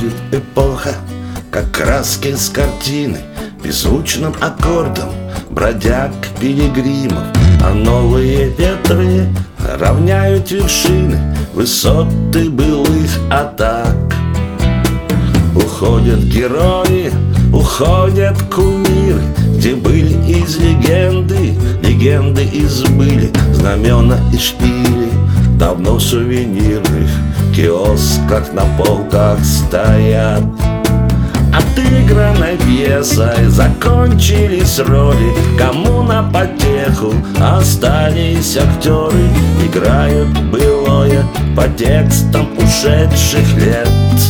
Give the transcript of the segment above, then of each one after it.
Уходит эпоха, как краски с картины, беззвучным аккордом бродяг пилигримов. А новые ветры равняют вершины, высоты былых атак. Уходят герои, уходят кумиры, где были из легенды, легенды избыли. Знамена и шпили давно в сувенирных киосках на полках стоят. Отыгранной пьесой закончились роли, кому на потеху остались актеры. Играют былое по текстам ушедших лет.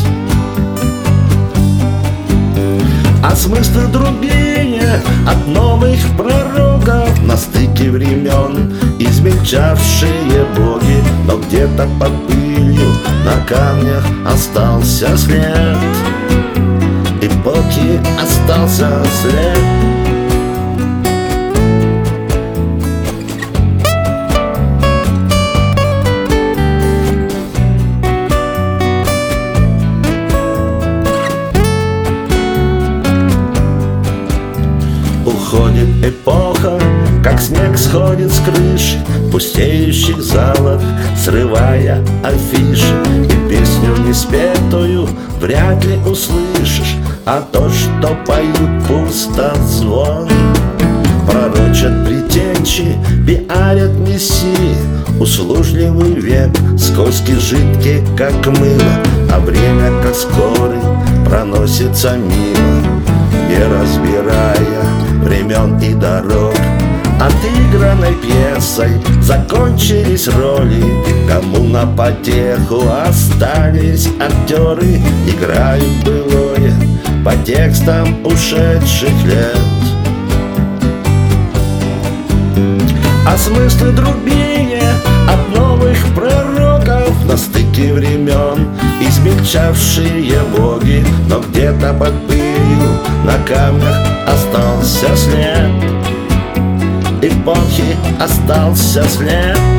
А смыслы другие от новых пророков, на стыке времен измельчавшие боги. Но где-то под пылью на камнях остался след, эпохи остался след. Уходит эпоха, как снег сходит с крыши пустеющих залов, срывая афиши. И песню неспетую вряд ли услышишь, а то, что поют, пустозвон. Пророчат предтечи, пиарят мессии, услужливый век, скользкий, жидкий, как мыло. А время, как скорый, проносится мимо, не разбирая времен и дорог. Отыгранной пьесой закончились роли, кому на потеху остались актеры. Играют былое по текстам ушедших лет. А смыслы другие от новых пророков, на стыке времен измельчавшие боги. Но где-то под пылью на камнях остался след, эпохи остался след.